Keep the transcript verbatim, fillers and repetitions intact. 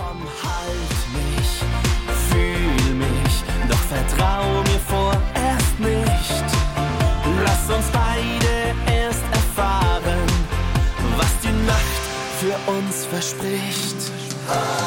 Komm, halt mich, fühl mich, doch vertrau mir vorerst nicht. Lass uns beide erst erfahren, was die Nacht für uns verspricht.